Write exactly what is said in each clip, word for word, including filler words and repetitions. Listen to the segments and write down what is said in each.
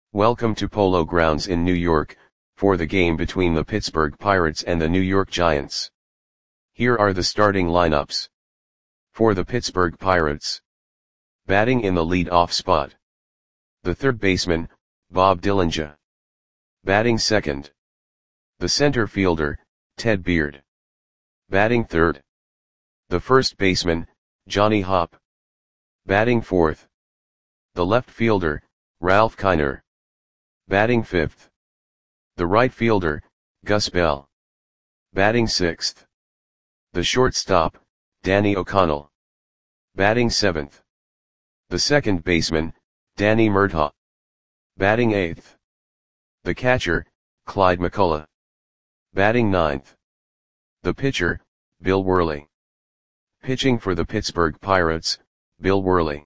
Welcome to Polo Grounds in New York, for the game between the Pittsburgh Pirates and the New York Giants. Here are the starting lineups. For the Pittsburgh Pirates. Batting in the lead-off spot. The third baseman, Bob Dillinger. Batting second. The center fielder, Ted Beard. Batting third. The first baseman, Johnny Hopp. Batting fourth. The left fielder, Ralph Kiner. Batting fifth. The right fielder, Gus Bell. Batting sixth. The shortstop, Danny O'Connell. Batting seventh. The second baseman, Danny Murtaugh. Batting eighth. The catcher, Clyde McCullough. Batting ninth. The pitcher, Bill Worley. Pitching for the Pittsburgh Pirates, Bill Worley.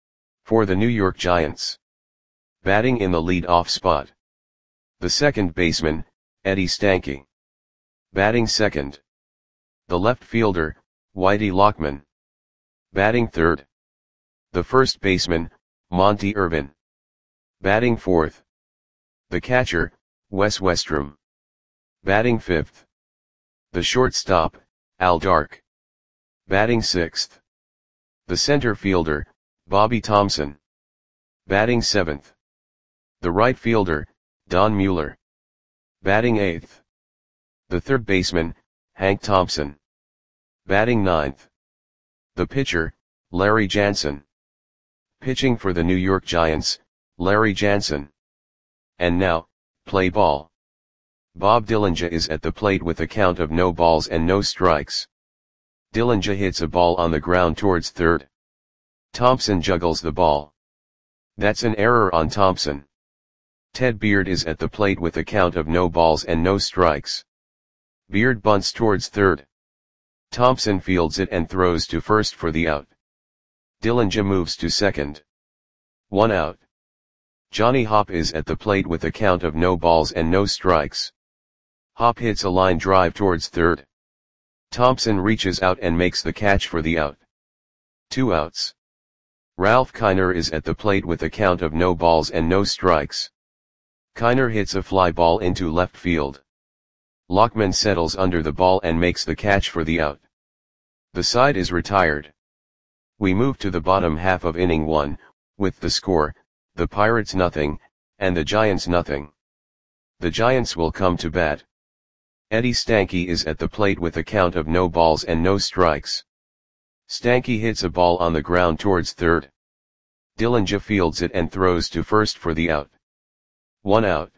For the New York Giants. Batting in the lead-off spot. The second baseman, Eddie Stanky. Batting second. The left fielder, Whitey Lockman. Batting third. The first baseman, Monty Irvin. Batting fourth. The catcher, Wes Westrum. Batting fifth. The shortstop, Al Dark. Batting sixth. The center fielder, Bobby Thompson. Batting seventh. The right fielder, Don Mueller. Batting eighth. The third baseman, Hank Thompson. Batting ninth. The pitcher, Larry Jansen. Pitching for the New York Giants, Larry Jansen. And now, play ball. Bob Dillinger is at the plate with a count of no balls and no strikes. Dillinger hits a ball on the ground towards third. Thompson juggles the ball. That's an error on Thompson. Ted Beard is at the plate with a count of no balls and no strikes. Beard bunts towards third. Thompson fields it and throws to first for the out. Dillinger moves to second. One out. Johnny Hopp is at the plate with a count of no balls and no strikes. Hopp hits a line drive towards third. Thompson reaches out and makes the catch for the out. Two outs. Ralph Kiner is at the plate with a count of no balls and no strikes. Kiner hits a fly ball into left field. Lockman settles under the ball and makes the catch for the out. The side is retired. We move to the bottom half of inning one, with the score, the Pirates nothing, and the Giants nothing. The Giants will come to bat. Eddie Stanky is at the plate with a count of no balls and no strikes. Stanky hits a ball on the ground towards third. Dillinger fields it and throws to first for the out. One out.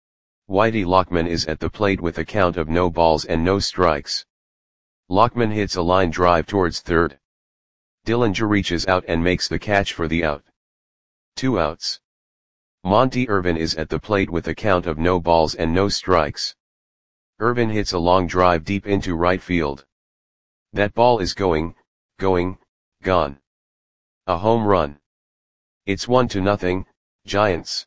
Whitey Lockman is at the plate with a count of no balls and no strikes. Lockman hits a line drive towards third. Dillinger reaches out and makes the catch for the out. Two outs. Monty Irvin is at the plate with a count of no balls and no strikes. Irvin hits a long drive deep into right field. That ball is going, going, gone. A home run. It's one to nothing, Giants.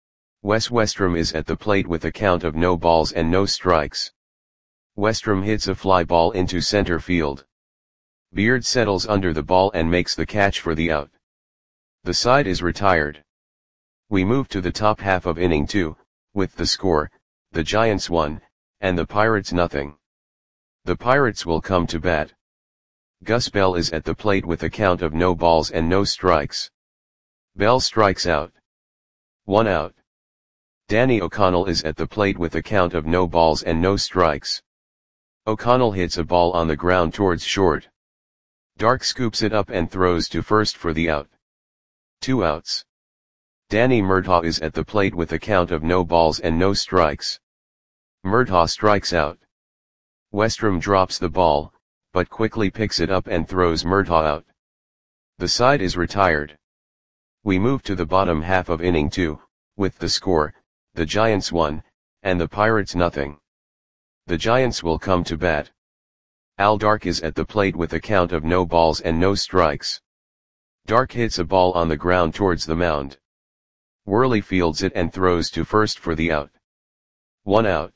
Wes Westrum is at the plate with a count of no balls and no strikes. Westrum hits a fly ball into center field. Beard settles under the ball and makes the catch for the out. The side is retired. We move to the top half of inning two, with the score, the Giants one, and the Pirates nothing. The Pirates will come to bat. Gus Bell is at the plate with a count of no balls and no strikes. Bell strikes out. One out. Danny O'Connell is at the plate with a count of no balls and no strikes. O'Connell hits a ball on the ground towards short. Dark scoops it up and throws to first for the out. Two outs. Danny Murtaugh is at the plate with a count of no balls and no strikes. Murtaugh strikes out. Westrum drops the ball, but quickly picks it up and throws Murtaugh out. The side is retired. We move to the bottom half of inning two, with the score, the Giants one, and the Pirates nothing. The Giants will come to bat. Al Dark is at the plate with a count of no balls and no strikes. Dark hits a ball on the ground towards the mound. Worley fields it and throws to first for the out. One out.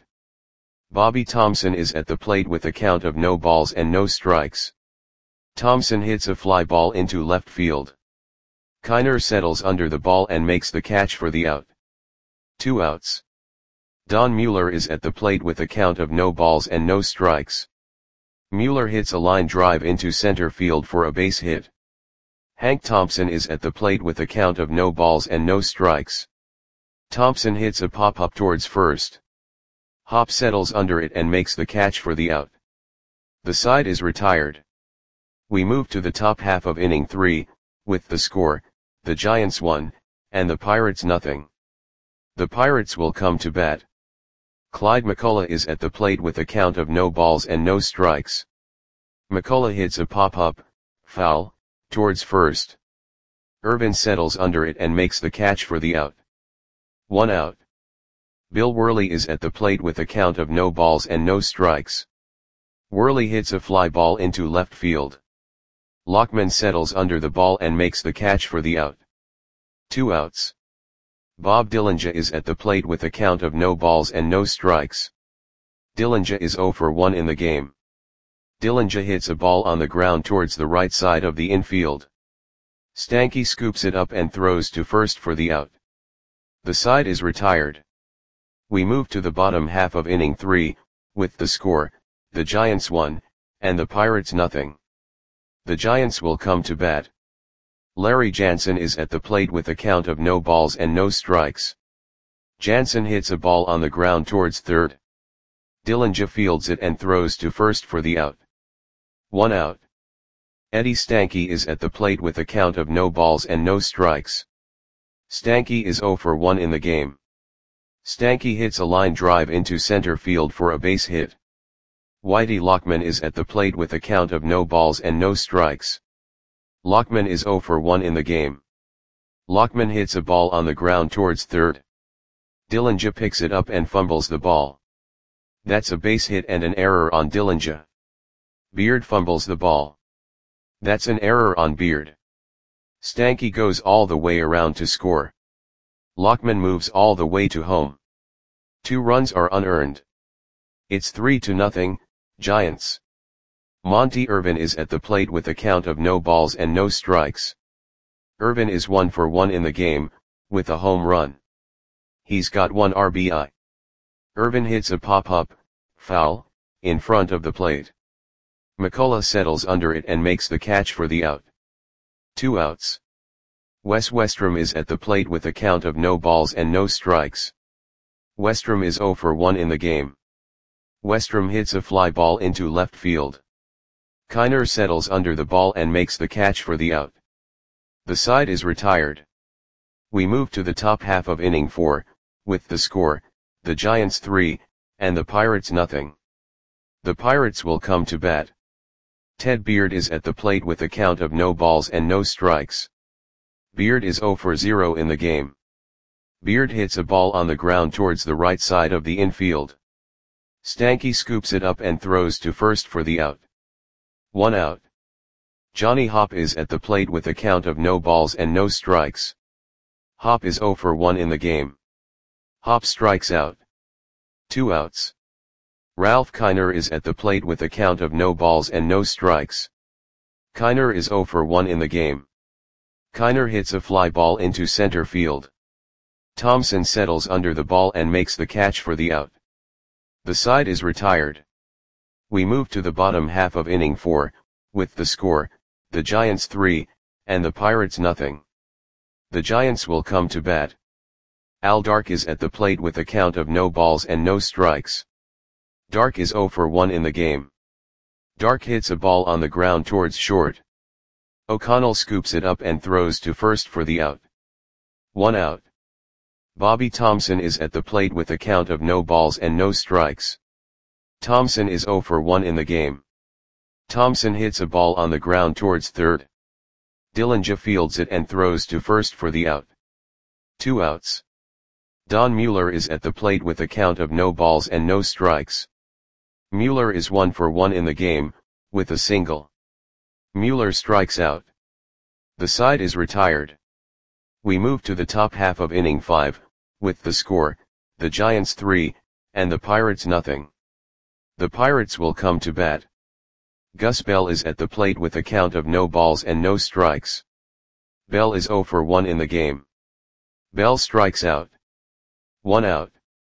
Bobby Thompson is at the plate with a count of no balls and no strikes. Thompson hits a fly ball into left field. Kiner settles under the ball and makes the catch for the out. Two outs. Don Mueller is at the plate with a count of no balls and no strikes. Mueller hits a line drive into center field for a base hit. Hank Thompson is at the plate with a count of no balls and no strikes. Thompson hits a pop-up towards first. Hop settles under it and makes the catch for the out. The side is retired. We move to the top half of inning three, with the score, the Giants one, and the Pirates nothing. The Pirates will come to bat. Clyde McCullough is at the plate with a count of no balls and no strikes. McCullough hits a pop-up, foul, towards first. Irvin settles under it and makes the catch for the out. One out. Bill Worley is at the plate with a count of no balls and no strikes. Worley hits a fly ball into left field. Lockman settles under the ball and makes the catch for the out. Two outs. Bob Dillinger is at the plate with a count of no balls and no strikes. Dillinger is zero for one in the game. Dillinger hits a ball on the ground towards the right side of the infield. Stanky scoops it up and throws to first for the out. The side is retired. We move to the bottom half of inning three, with the score, the Giants one, and the Pirates nothing. The Giants will come to bat. Larry Jansen is at the plate with a count of no balls and no strikes. Jansen hits a ball on the ground towards third. Dillinger fields it and throws to first for the out. One out. Eddie Stanky is at the plate with a count of no balls and no strikes. Stanky is zero for one in the game. Stanky hits a line drive into center field for a base hit. Whitey Lockman is at the plate with a count of no balls and no strikes. Lockman is zero for one in the game. Lockman hits a ball on the ground towards third. Dillinger picks it up and fumbles the ball. That's a base hit and an error on Dillinger. Beard fumbles the ball. That's an error on Beard. Stanky goes all the way around to score. Lockman moves all the way to home. Two runs are unearned. It's three to nothing, Giants. Monty Irvin is at the plate with a count of no balls and no strikes. Irvin is one for one in the game, with a home run. He's got one R B I. Irvin hits a pop-up, foul, in front of the plate. McCullough settles under it and makes the catch for the out. Two outs. Wes Westrom is at the plate with a count of no balls and no strikes. Westrom is zero for one in the game. Westrom hits a fly ball into left field. Kiner settles under the ball and makes the catch for the out. The side is retired. We move to the top half of inning four, with the score, the Giants three, and the Pirates nothing. The Pirates will come to bat. Ted Beard is at the plate with a count of no balls and no strikes. Beard is zero for zero in the game. Beard hits a ball on the ground towards the right side of the infield. Stanky scoops it up and throws to first for the out. One out. Johnny Hop is at the plate with a count of no balls and no strikes. Hop is zero for one in the game. Hop strikes out. Two outs. Ralph Kiner is at the plate with a count of no balls and no strikes. Kiner is zero for one in the game. Kiner hits a fly ball into center field. Thompson settles under the ball and makes the catch for the out. The side is retired. We move to the bottom half of inning four, with the score, the Giants three, and the Pirates nothing. The Giants will come to bat. Al Dark is at the plate with a count of no balls and no strikes. Dark is zero for one in the game. Dark hits a ball on the ground towards short. O'Connell scoops it up and throws to first for the out. One out. Bobby Thompson is at the plate with a count of no balls and no strikes. Thompson is zero for one in the game. Thompson hits a ball on the ground towards third. Dillinger fields it and throws to first for the out. Two outs. Don Mueller is at the plate with a count of no balls and no strikes. Mueller is one for one in the game, with a single. Mueller strikes out. The side is retired. We move to the top half of inning five, with the score, the Giants three, and the Pirates nothing. The Pirates will come to bat. Gus Bell is at the plate with a count of no balls and no strikes. Bell is zero for one in the game. Bell strikes out. One out.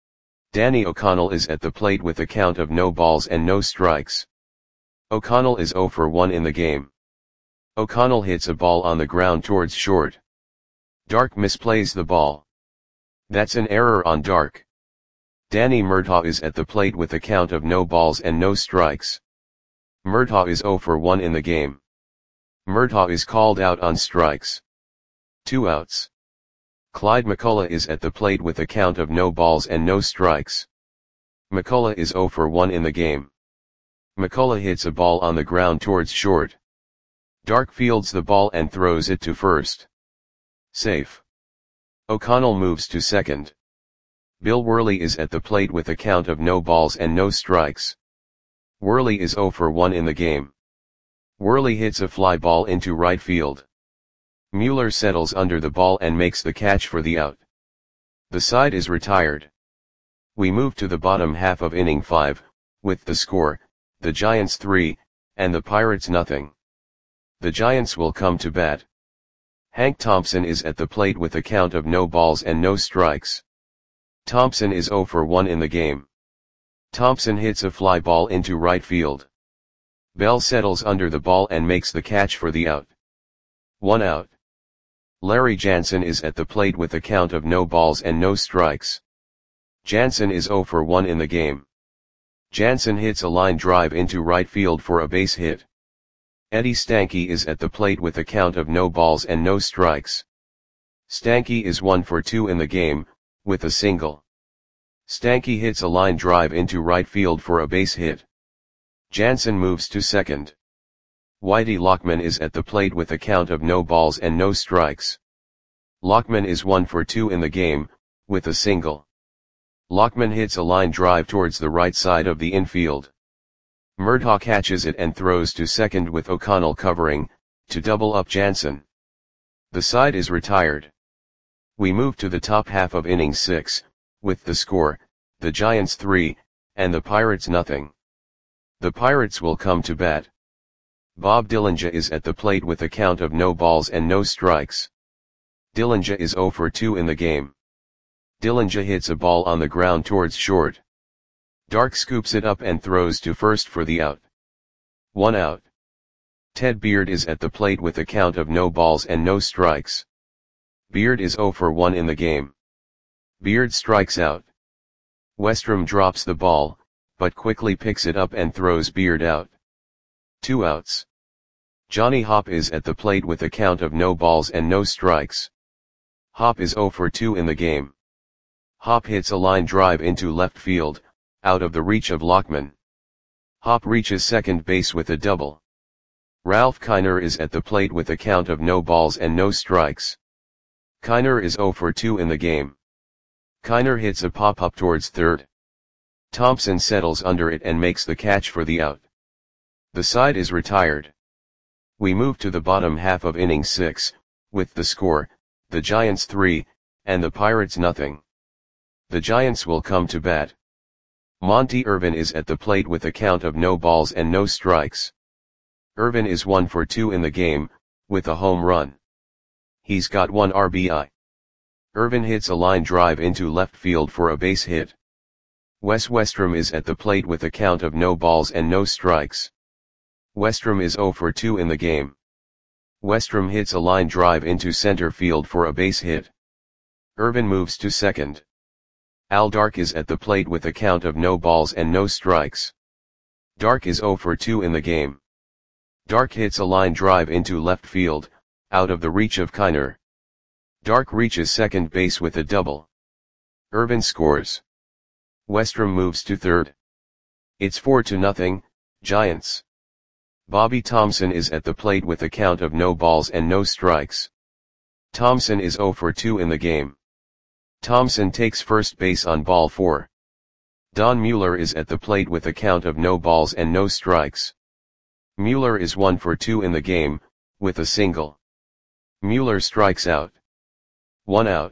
Danny O'Connell is at the plate with a count of no balls and no strikes. O'Connell is zero for one in the game. O'Connell hits a ball on the ground towards short. Dark misplays the ball. That's an error on Dark. Danny Murtaugh is at the plate with a count of no balls and no strikes. Murtaugh is zero for one in the game. Murtaugh is called out on strikes. Two outs. Clyde McCullough is at the plate with a count of no balls and no strikes. McCullough is zero for one in the game. McCullough hits a ball on the ground towards short. Dark fields the ball and throws it to first. Safe. O'Connell moves to second. Bill Worley is at the plate with a count of no balls and no strikes. Worley is zero for one in the game. Worley hits a fly ball into right field. Mueller settles under the ball and makes the catch for the out. The side is retired. We move to the bottom half of inning five, with the score, the Giants three, and the Pirates nothing. The Giants will come to bat. Hank Thompson is at the plate with a count of no balls and no strikes. Thompson is zero for one in the game. Thompson hits a fly ball into right field. Bell settles under the ball and makes the catch for the out. One out. Larry Jansen is at the plate with a count of no balls and no strikes. Jansen is zero for one in the game. Jansen hits a line drive into right field for a base hit. Eddie Stanky is at the plate with a count of no balls and no strikes. Stanky is one for two in the game, with a single. Stanky hits a line drive into right field for a base hit. Jansen moves to second. Whitey Lockman is at the plate with a count of no balls and no strikes. Lockman is one for two in the game, with a single. Lockman hits a line drive towards the right side of the infield. Murtaugh catches it and throws to second with O'Connell covering, to double up Jansen. The side is retired. We move to the top half of inning six, with the score, the Giants three, and the Pirates nothing. The Pirates will come to bat. Bob Dillinger is at the plate with a count of no balls and no strikes. Dillinger is zero for two in the game. Dillinger hits a ball on the ground towards short. Dark scoops it up and throws to first for the out. One out. Ted Beard is at the plate with a count of no balls and no strikes. Beard is zero for one in the game. Beard strikes out. Westrom drops the ball, but quickly picks it up and throws Beard out. Two outs. Johnny Hopp is at the plate with a count of no balls and no strikes. Hopp is zero for two in the game. Hopp hits a line drive into left field, out of the reach of Lockman. Hopp reaches second base with a double. Ralph Kiner is at the plate with a count of no balls and no strikes. Kiner is zero for two in the game. Kiner hits a pop-up towards third. Thompson settles under it and makes the catch for the out. The side is retired. We move to the bottom half of inning six, with the score, the Giants three, and the Pirates nothing. The Giants will come to bat. Monty Irvin is at the plate with a count of no balls and no strikes. Irvin is one for two in the game, with a home run. He's got one R B I. Irvin hits a line drive into left field for a base hit. Wes Westrom is at the plate with a count of no balls and no strikes. Westrom is zero for two in the game. Westrom hits a line drive into center field for a base hit. Irvin moves to second. Al Dark is at the plate with a count of no balls and no strikes. Dark is zero for two in the game. Dark hits a line drive into left field, out of the reach of Kiner. Dark reaches second base with a double. Irvin scores. Westrom moves to third. It's four to nothing, Giants. Bobby Thomson is at the plate with a count of no balls and no strikes. Thomson is zero for two in the game. Thomson takes first base on ball four. Don Mueller is at the plate with a count of no balls and no strikes. Mueller is one for two in the game, with a single. Mueller strikes out. One out.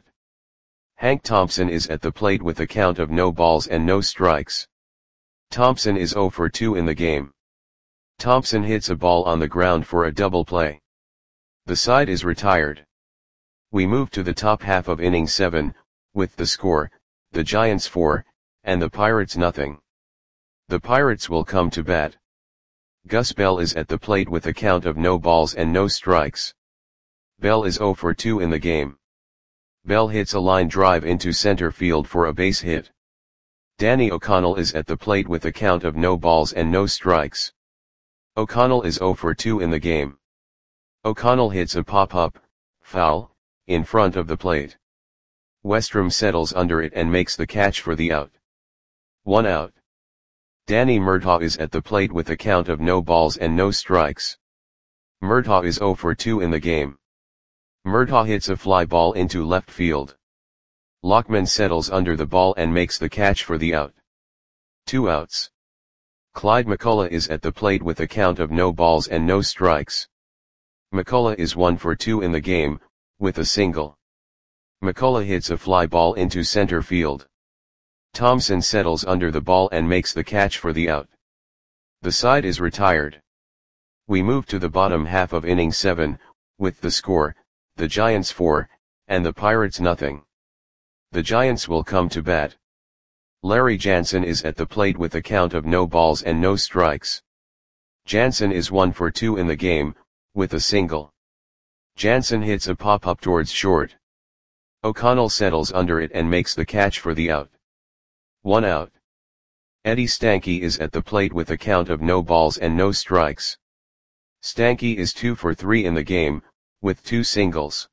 Hank Thompson is at the plate with a count of no balls and no strikes. Thompson is zero for two in the game. Thompson hits a ball on the ground for a double play. The side is retired. We move to the top half of inning seven, with the score, the Giants four, and the Pirates nothing. The Pirates will come to bat. Gus Bell is at the plate with a count of no balls and no strikes. Bell is oh for two in the game. Bell hits a line drive into center field for a base hit. Danny O'Connell is at the plate with a count of no balls and no strikes. O'Connell is oh for two in the game. O'Connell hits a pop-up, foul, in front of the plate. Westrom settles under it and makes the catch for the out. One out. Danny Murtaugh is at the plate with a count of no balls and no strikes. Murtaugh is oh for two in the game. Murtaugh hits a fly ball into left field. Lockman settles under the ball and makes the catch for the out. Two outs. Clyde McCullough is at the plate with a count of no balls and no strikes. McCullough is one for two in the game, with a single. McCullough hits a fly ball into center field. Thompson settles under the ball and makes the catch for the out. The side is retired. We move to the bottom half of inning seven, with the score, the Giants four, and the Pirates nothing. The Giants will come to bat. Larry Jansen is at the plate with a count of no balls and no strikes. Jansen is one for two in the game, with a single. Jansen hits a pop-up towards short. O'Connell settles under it and makes the catch for the out. One out. Eddie Stanky is at the plate with a count of no balls and no strikes. Stanky is two for three in the game, with two singles.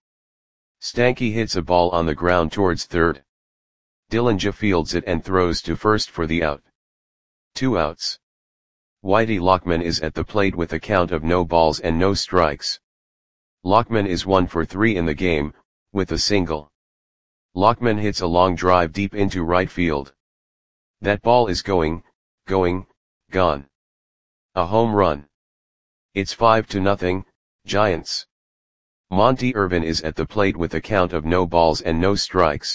Stanky hits a ball on the ground towards third. Dillinger fields it and throws to first for the out. Two outs. Whitey Lockman is at the plate with a count of no balls and no strikes. Lockman is one for three in the game, with a single. Lockman hits a long drive deep into right field. That ball is going, going, gone. A home run. It's five to nothing, Giants. Monty Irvin is at the plate with a count of no balls and no strikes.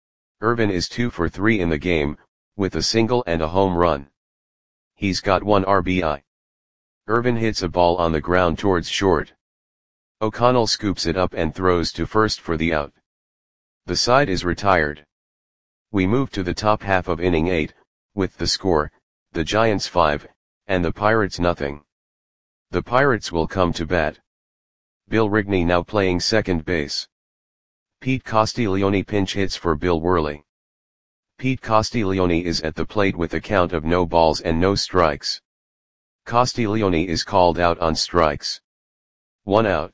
Irvin is two for three in the game, with a single and a home run. He's got one R B I. Irvin hits a ball on the ground towards short. O'Connell scoops it up and throws to first for the out. The side is retired. We move to the top half of inning eight, with the score, the Giants five, and the Pirates nothing. The Pirates will come to bat. Bill Rigney now playing second base. Pete Castiglione pinch hits for Bill Worley. Pete Castiglione is at the plate with a count of no balls and no strikes. Castiglione is called out on strikes. One out.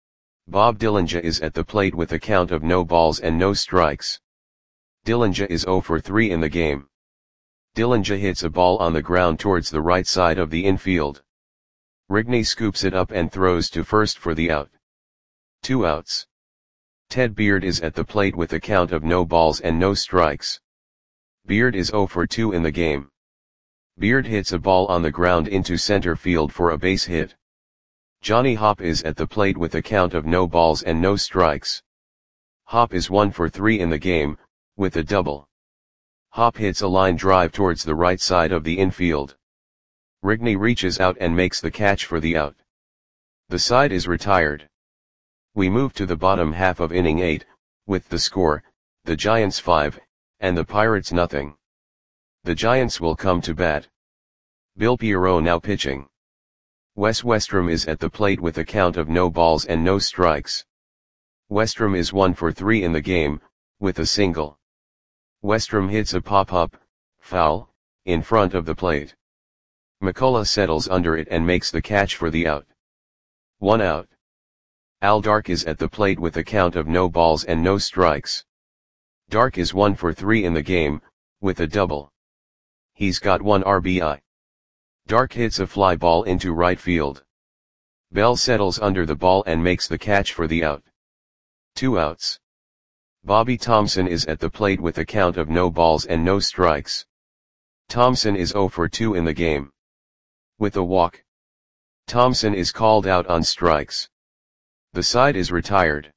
Bob Dillinger is at the plate with a count of no balls and no strikes. Dillinger is oh for three in the game. Dillinger hits a ball on the ground towards the right side of the infield. Rigney scoops it up and throws to first for the out. Two outs. Ted Beard is at the plate with a count of no balls and no strikes. Beard is oh for two in the game. Beard hits a ball on the ground into center field for a base hit. Johnny Hopp is at the plate with a count of no balls and no strikes. Hopp is one for three in the game, with a double. Hopp hits a line drive towards the right side of the infield. Rigney reaches out and makes the catch for the out. The side is retired. We move to the bottom half of inning eight, with the score, the Giants five, and the Pirates nothing. The Giants will come to bat. Bill Pierrot now pitching. Wes Westrom is at the plate with a count of no balls and no strikes. Westrom is one for three in the game, with a single. Westrom hits a pop-up, foul, in front of the plate. McCullough settles under it and makes the catch for the out. One out. Al Dark is at the plate with a count of no balls and no strikes. Dark is one for three in the game, with a double. He's got one R B I. Dark hits a fly ball into right field. Bell settles under the ball and makes the catch for the out. Two outs. Bobby Thompson is at the plate with a count of no balls and no strikes. Thompson is oh for two in the game. With a walk. Thompson is called out on strikes. The side is retired.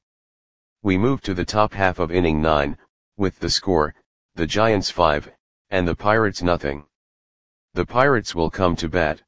We move to the top half of inning nine, with the score, the Giants five, and the Pirates nothing. The Pirates will come to bat.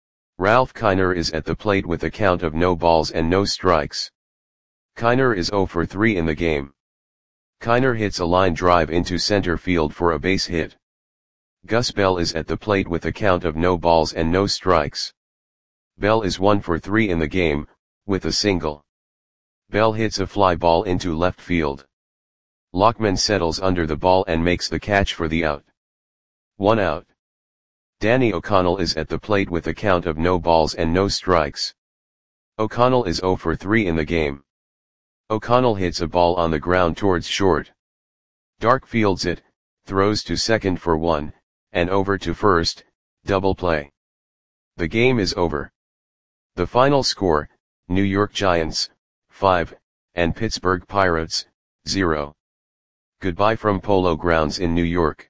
Ralph Kiner is at the plate with a count of no balls and no strikes. Kiner is oh for three in the game. Kiner hits a line drive into center field for a base hit. Gus Bell is at the plate with a count of no balls and no strikes. Bell is one for three in the game, with a single. Bell hits a fly ball into left field. Lockman settles under the ball and makes the catch for the out. One out. Danny O'Connell is at the plate with a count of no balls and no strikes. O'Connell is zero for three in the game. O'Connell hits a ball on the ground towards short. Dark fields it, throws to second for one, and over to first, double play. The game is over. The final score, New York Giants, five, and Pittsburgh Pirates, zero. Goodbye from Polo Grounds in New York.